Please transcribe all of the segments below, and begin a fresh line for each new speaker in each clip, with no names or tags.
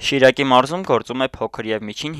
Շիրակի մարզում գործում է փոքր և միջին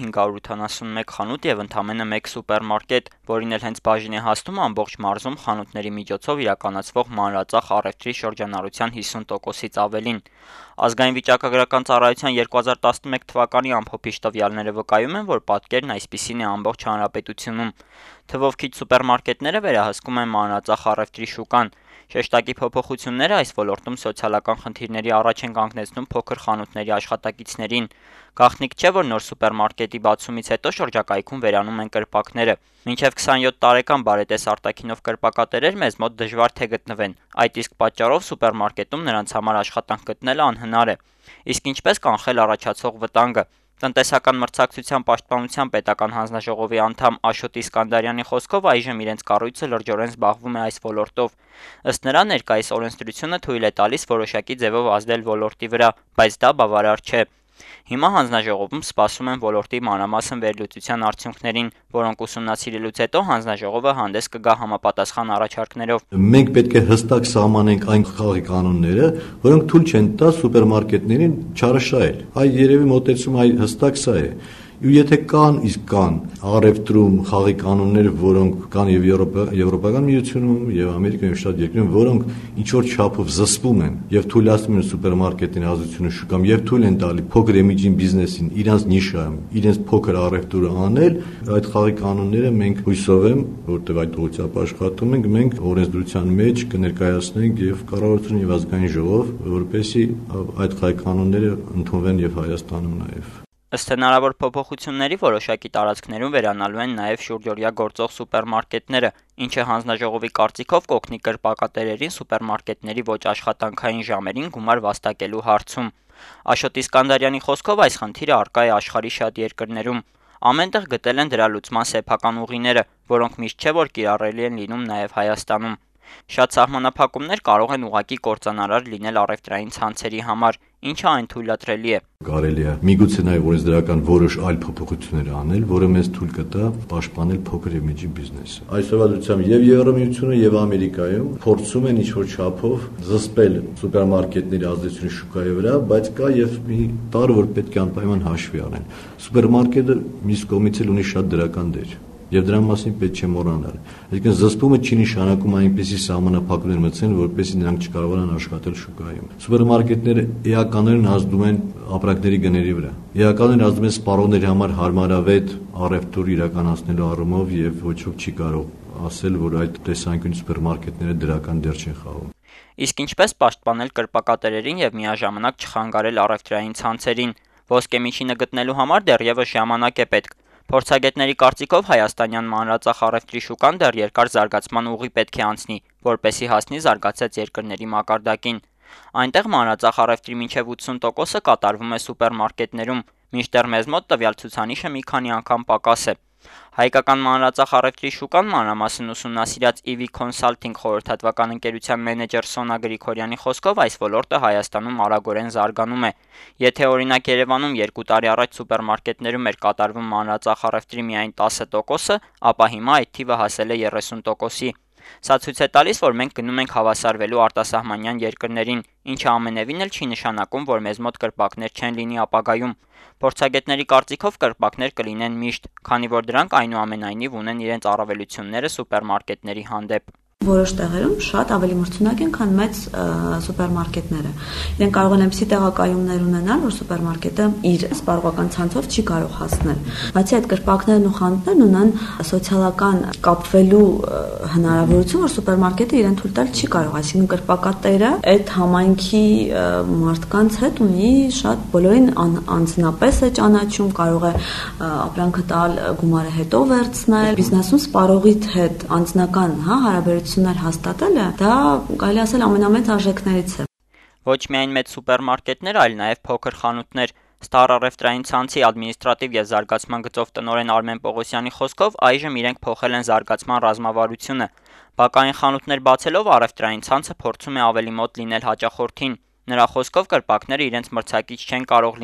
581 խանութ և ընդամենը 1 սուպերմարկետ, որին էլ հենց բաժին է հասնում ամբողջ մարզում խանութների միջոցով իրականացվող մանրածախ առևտրի շրջանառության 50%-ից ավելին։ Ազգային վիճակագրական ծառայության 2011 թվականի ամփոփիչ տվյալները վկայում են, որ պատկերն այսպիսին է ամբողջ հանրապետությունում։ Թվով քիչ սուպերմարկետները վերահսկում են մանրածախ առևտրի շուկան։ Շեշտակի փոփոխությունները այս ոլորտում սոցիալական խնդիրների առաջ են կանգնեցնում փոքր խանութների աշխատակիցներին։ Գաղտնիք չէ, որ նոր սուպերմարկետի բացումից հետո շրջակայքում վերանում են կրպակները։ Մինչև 27 տարեկան բարետես արտաքինով կրպակատերեր մեզ մոտ դժվար թե գտնվեն, այդ իսկ պատճառով սուպերմարկետում նրանց համար աշխատանք գտնելը անհնար է։ Իսկ ինչպես կանխել առաջացող վտանգը։ Տնտեսական մրցակցության պաշտպանության պետական հանձնաժողովի անդամ Աշոտ Իսկանդարյանի խոսքով այժմ իրենց կառույցը լրջորեն զբաղվում է այս ոլորտով։ Ըստ նրա, ներկայիս օրենսդրությունը թույլ է տալիս որոշակի ձևով ազդել ոլորտի վրա, բայց դա բավարար չէ։ Հիմա հանձնաժողովում սպասում են ոլորտի մանրամասն վերլուծության արդյունքներին, որոնք ուսումնասիրելուց հետո հանձնաժողովը հանդես կգա համապատասխան առաջարկներով։
Մենք պետք է հստակ սահմանենք այն խաղի կանոնները, որոնք թույլ չեն տա սուպերմարկետներին չարաշահել։ Այ երևի մոտեցումը հստակ սա է։ Ու եթե կան առևտրում խաղի կանոններ, որոնք կան եւ Եվրոպական միությունում եւ Ամերիկայում շատ երկրներում, որոնք ինչ որ չափով զսպում են եւ թույլատնում են սուպերմարկետների ազդեցությունը շուկայում եւ թույլ են տալի փոքր եւ միջին բիզնեսին իրանց նիշայում, իրենց փոքր առևտուրը անել, այդ խաղի կանոնները մենք հույսով եմ, որտեղ այդ ուղղությամբ աշխատում ենք, մենք օրենսդրության մեջ կներկայացնենք եւ կառավարություն եւ ազգային ժողով, որպեսզի այդ խաղի կանոնները ընդունվեն եւ Հայաստանում նաեւ։
Ըստ հնարավոր փոփոխությունների որոշակի տարածքներում վերանալու են նաև շուրջօրյա գործող սուպերմարկետները, ինչը հանձնաժողովի կարծիքով կօգնի կրպակատերերին սուպերմարկետների ոչ աշխատանքային ժամերին գումար վաստակելու հարցում։ Աշոտ Իսկանդարյանի խոսքով այս խնդիրը առկա է աշխարհի շատ երկրներում։ Ամեն տեղ գտել են դրա լուծման սեփական ուղիները, որոնք միշտ չէ որ կիրառելի են լինում նաև Հայաստանում։ Շատ սահմանափակումներ կարող են ուղղակի կործանարար լինել առևտրային ցանցերի համար, ինչը այն թույլատրելի է։
Կարելի է միգուցե նաև օրենսդրական որոշ այլ փոփոխություններ անել, որը մեզ թույլ կտա պաշտպանել փոքր եւ միջին բիզնեսը։ Այսօրվա դրությամբ եւ Եվրամիությունը եւ Ամերիկայում փորձում են ինչ-որ չափով զսպել սուպերմարկետների ազդեցությունը շուկայի վրա, բայց կա եւ մի բառ, որ պետք է անպայման հաշվի առնել։ Սուպերմարկետը մյուս կողմից էլ ունի շատ դրական դեր։ Եվ դրա մասին պետք չէ մոռանալ։ Այսինքն զսպումը չի նշանակում այնպիսի սահմանափակումներ մտցնել, որպեսզի նրանք չկարողանան աշխատել շուկայում։ Սուպերմարկետները էականորեն ազդում են ապրանքների գների վրա։ Էականորեն ազդում են սպառողների համար հարմարավետ առևտուր իրականացնելու առումով եւ ոչ ոք չի կարող ասել, որ այդ տեսանկյունից սուպերմարկետները դրական դեր չեն խաղում։
Իսկ ինչպես պաշտպանել կրպակատերերին եւ միաժամանակ չխանգարել առևտրային ցանցերին։ Ոսկե միջինը գտնելու համար դեռևս ժամանակ է պետք։ Փորձագետների կարծիքով հայաստանյան մանրածախ առևտրի շուկան դեռ երկար զարգացման ուղի պետք է անցնի, որպեսզի հասնի զարգացած երկրների մակարդակին։ Այնտեղ մանրածախ առևտրի մինչև 80%-ը կատարվում է սուպերմարկետներում, մինչդեռ մեզ մոտ տվյալ ցուցանիշը մի քանի անգամ պակաս է։ Հայկական մանրածախ առևտրի շուկան մանրամասն ուսումնասիրած EV Consulting խորհրդատվական ընկերության մենեջեր Սոնա Գրիգորյանի խոսքով այս ոլորտը Հայաստանում արագորեն զարգանում է։ Եթե օրինակ Երևանում 2 տարի առաջ սուպերմարկետներում էր կատարվում մանրածախ առևտրի միայն 10%-ը, ապա հիմա այդ թիվը հասել է 30%-ի։ Սա ցույց է տալիս, որ մենք գնում ենք հավասարվելու արտասահմանյան երկրներին, ինչը ամենևին էլ չի նշանակում, որ մեզ մոտ կրպակներ չեն լինի ապագայում։ Փորձագետների կարծիքով կրպակներ կլինեն միշտ, քանի որ դրանք այնուամենայնիվ ունեն իրենց առավելությունները սուպերմարկետների հանդեպ։
Որոշ տեղերում շատ ավելի մրցունակ են, քան մեծ սուպերմարկետները։ Իրենք կարող են այնպիսի տեղակայումներ ունենալ, որ սուպերմարկետը իր սպառողական ցանցով չի կարող հասնել։ Բացի այդ, կրպակներն ու խանութներն ունեն սոցիալական կապվելու հնարավորություն, որ սուպերմարկետը իրեն թույլ տալ չի կարող, այսինքն կրպակատերը այդ համայնքի մարդկանց հետ ունի շատ բոլորին անձնապես է ճանաչում, կարող է ապրանքը տալ, գումարը հետո վերցնել, բիզնեսում սպառողիդ հետ անձնական, հարաբերություններ հաստատելը, դա կարելի ասել ամենամեծ արժեքներից է։
Ոչ միայն մեծ սուպերմարկետներ, այլ նաև փոքր խանութներ։ Ստար առևտրային ցանցի ադմինիստրատիվ եւ զարգացման գծով տնօրեն Արմեն Պողոսյանի խոսքով այժմ իրենք փոխել են զարգացման ռազմավարությունը։ Բակային խանութներ բացելով առևտրային ցանցը փորձում է ավելի մոտ լինել հաճախորդին։ Նրա խոսքով կրպակները իրենց մրցակից չեն կարող լինել,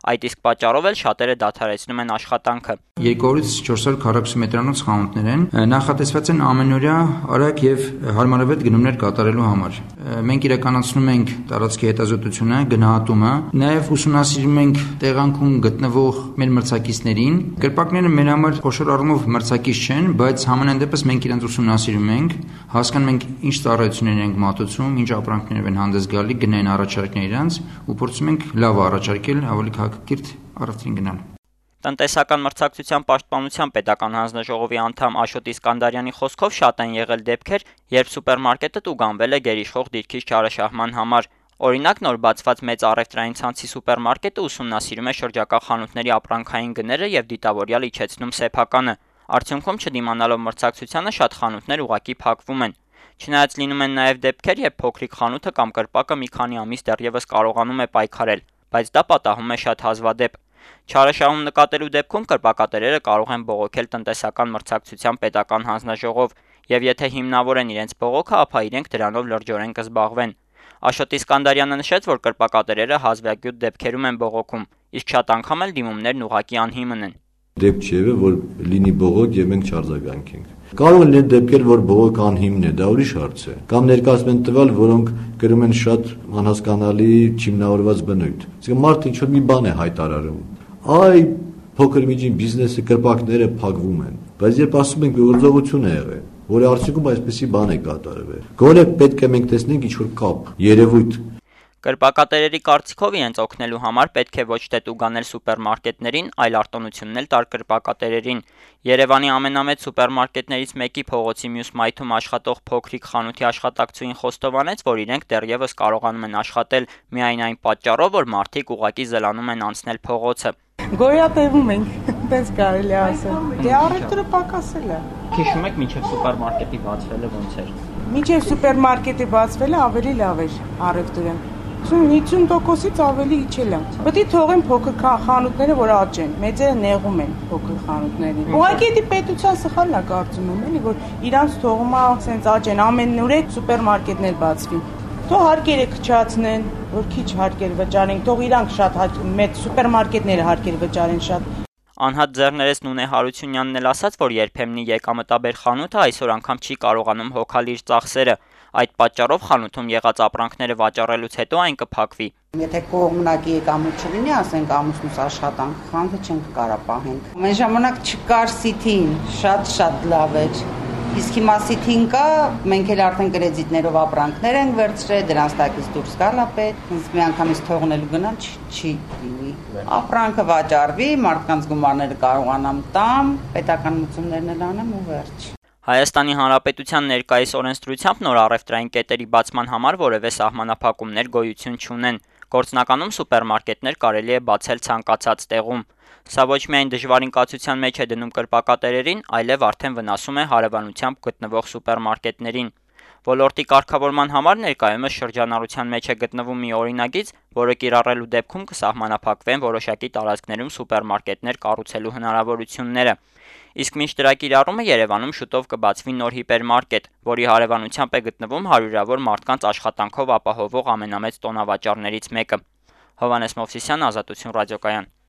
Այդ իսկ պատճառով էլ շատերը դադարեցնում են աշխատանքը։
200-ից 400 քառակուսի մետրանոց խանութներ են, նախատեսված են ամենօրյա արագ եւ հարմարավետ գնումներ կատարելու համար։ Մենք իրականացնում ենք տարածքի հետազոտությունը, գնահատումը, նաեւ ուսումնասիրում ենք տեղանքում գտնվող մեր մրցակիցներին։ Կրպակները մեր համար խոշոր առումով մրցակից չեն, բայց համենայն դեպս մենք իրենց ուսումնասիրում ենք, հասկանում ենք ինչ ծառայություններ ենք մատուցում, ինչ ապրանքներով են հանդես գալի, գնային առաջարկներ իրանց ու փորձում ենք լավ առաջարկել, ավելի քաղաքակիրթ առևտրին գնալ։
Տնտեսական մրցակցության պաշտպանության պետական հանձնաժողովի անդամ Աշոտ Իսկանդարյանի խոսքով շատ են եղել դեպքեր, երբ սուպերմարկետը տուգանվել է գերիշխող դիրքից չարաշահման համար։ Օրինակ, նոր բացված մեծ առևտրային ցանցի սուպերմարկետը ուսումնասիրում է շրջակա խանութների ապրանքային գները եւ դիտավորյալ իջեցնում սեփականը։ Արդյունքում, չդիմանալով մրցակցությանը, շատ խանութներ ուղղակի փակվում են։ Չնայած լինում են նաեւ դեպքեր, երբ փոքրիկ խանութը կամ կրպակը մի քանի ամիս դեռևս կարողանում է պայքարել, բայց դա պատահում է շատ հազվադեպ։ Չարաշահում նկատելու դեպքում կրպակատերերը կարող են բողոքել տնտեսական մրցակցության պետական հանձնաժողով, եւ եթե հիմնավոր են իրենց բողոքը, ապա իրենք դրանով լրջորեն կզբաղվեն։ Աշոտ Իսկանդարյանը նշեց, որ կրպակատերերը հազվագյուտ դեպքերում են բողոքում, իսկ շատ անգամ էլ դիմումներն ուղղակի անհիմն են։
Դեպք չէ, որ լինի բողոք եւ մենք չարձագանքենք։ Կարող են լինել դեպքեր, որ բողոք անհիմն է, դա ուրիշ հարց է։ Կամ ներկայացնում են տվյալ, որոնք կրում են շատ անհասկանալի չիմնավորված բնույթ։ Իսկ մարդը ինչ որ մի բան է հայտարարում։ Այ փոքր միջին բիզնեսը կրպակները փակվում են, բայց երբ ասում ենք գործողություն է եղել, որի արդյունքում այսպեսի բան է կատարվել, գոնե պետք է մենք տեսնենք ինչ որ կապ, երևույթ։
Կրպակատերերի կարծիքով իրենց օգնելու համար պետք է ոչ թե տուգանել սուպերմարկետներին, այլ արտոնությունն էլ տալ կրպակատերերին։ Երևանի ամենամեծ սուպերմարկետներից մեկի փողոցի մյուս մայթում աշխատող փոքրիկ խանութի աշխատակցուհին խոստովանեց, որ իրենք դեռևս կարողանում են աշխատել միայն այն պատճառով, որ մարդիկ ուղղակի զլանում են անցնել փողոցը։
Գոյատևում ենք, այնպես կարելի ասել։ Դե առևտուրը պակասել է։
Հիշում եք, մինչև սուպերմարկետի բացվելը ոնց էր։
Մինչև սուպերմարկետի բացվելը ավելի լավ էր առևտուրը։ 50%-ից ավելի իջել է։ Պետք է թողեն փոքր խանութները, որ աճեն։ Մեծերը նեղում են փոքր խանութներին։ Ուղղակի դա պետության սխալն է կարծում եմ, էլի, որ իրանց թողում է ասենց աճեն, ամենուրեք սուպերմարկետներ բացվի։ Թող հարկերը քչացնեն, որ քիչ հարկեր վճարեն, թող իրանք շատ մեծ սուպերմարկետները հարկեր վճարեն շատ։
Անհատ ձեռներես Նունե Հարությունյանն էլ ասաց, որ երբեմնի եկամտաբեր խանութը այսօր անգամ չի կարողանում հոգալ իր ծախսերը։ Այդ պատճառով խանութում եղած ապրանքները վաճառելուց հետո այն կփակվի։
Եթե կողմնակի եկամուտ չլինի, ասենք ամուսնուս աշխատանք, խանութը չենք կարա պահենք։ Ամեն ժամանակ չկար սիթին, շատ լավ էր։ Իսկ հիմա սիթին կա, մենք էլ արդեն կրեդիտներով ապրանքներ ենք վերցրել, դրանց տակից դուրս գալա պետք, մի անգամից թողնելու գնալ չի լինի։ Ապրանքը վաճառվի, մարդկանց գումարները կարողանամ տամ, պետական մուծումներն էլ անեմ ու վերջ։
Հայաստանի Հանրապետության ներկայիս օրենսդրությամբ նոր առևտրային կետերի բացման համար որևէ սահմանափակումներ գոյություն չունեն։ Գործնականում սուպերմարկետներ կարելի է բացել ցանկացած տեղում։ Սա ոչ միայն դժվարին կացության մեջ է դնում կրպակատերերին, այլև արդեն վնասում է հարևանությամբ գտնվող սուպերմարկետներին։ Ոլորտի կարգավորման համար ներկայումս շրջանառության մեջ է գտնվում մի օրինագիծ, որը կիրառելու դեպքում կսահմանափակվեն որոշակի տարածքներում սուպերմարկետներ կառուցելու հնարավորությունները։ Իսկ մինչ դրա կիրառումը Երևանում շուտով կբացվի նոր հիպերմարկետ, որի հարևանությամբ է գտնվում հարյուրավոր մարդկանց աշխատանքով ապահովող ամենամեծ տոնավաճառներից մեկը։ Հովհաննես Մովսիսյան, Ազատություն ռադիոկայան։